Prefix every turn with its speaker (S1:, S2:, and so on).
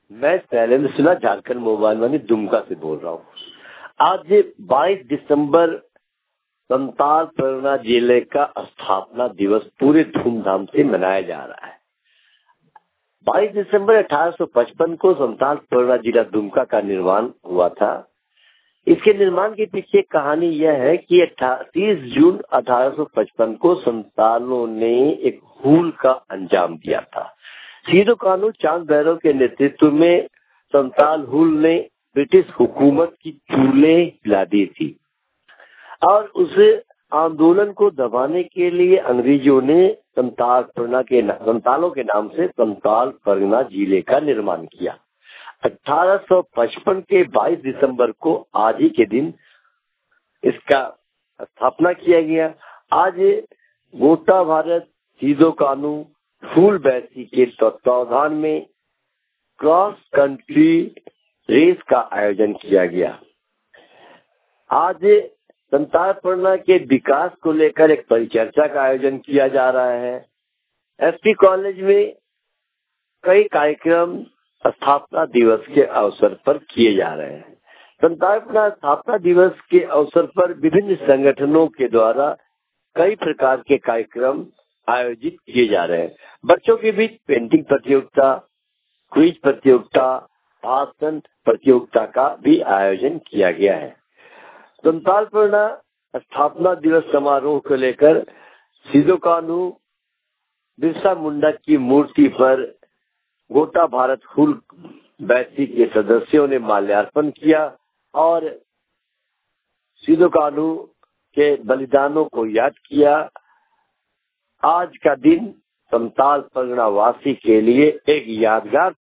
S1: मैं Shailendra Sinha Jharkhand mobile money Dumka से बोल रहा हूँ। आज 22 दिसंबर संताल परगना जिले का स्थापना दिवस पूरे धूमधाम से मनाया जा रहा है। 22 दिसंबर 1855 को संताल परगना जिला दुमका का निर्माण हुआ था। इसके निर्माण के पीछे कहानी यह है कि 30 जून 1855 को संतालों ने एक हूल का अंजाम दिया था। सीधो कानू चांद भैरव के नेतृत्व में संताल हूल ने ब्रिटिश हुकूमत की चूल्हे हिला दी थी और उस आंदोलन को दबाने के लिए अंग्रेजों ने संतालों के नाम से संताल परगना जिले का निर्माण किया। 1855 के 22 दिसंबर को आज ही के दिन इसका स्थापना किया गया। आज गोटा भारत सीधो कानू फूल बैसी के तत्वावधान में क्रॉस कंट्री रेस का आयोजन किया गया। आज संताल परगना के विकास को लेकर एक परिचर्चा का आयोजन किया जा रहा है। एसपी कॉलेज में कई कार्यक्रम स्थापना दिवस के अवसर पर किए जा रहे हैं। संताल परगना स्थापना दिवस के अवसर पर विभिन्न संगठनों के द्वारा कई प्रकार के कार्यक्रम आयोजित किए जा रहे हैं। बच्चों के बीच पेंटिंग प्रतियोगिता, क्विज प्रतियोगिता, भाषण प्रतियोगिता का भी आयोजन किया गया है। संताल परगना स्थापना दिवस समारोह को लेकर सीधो कानू बिरसा मुंडा की मूर्ति पर गोटा भारत हूल बैसी के सदस्यों ने माल्यार्पण किया और सीधो कानू के बलिदानों को याद किया। आज का दिन संताल परगना वासी के लिए एक यादगार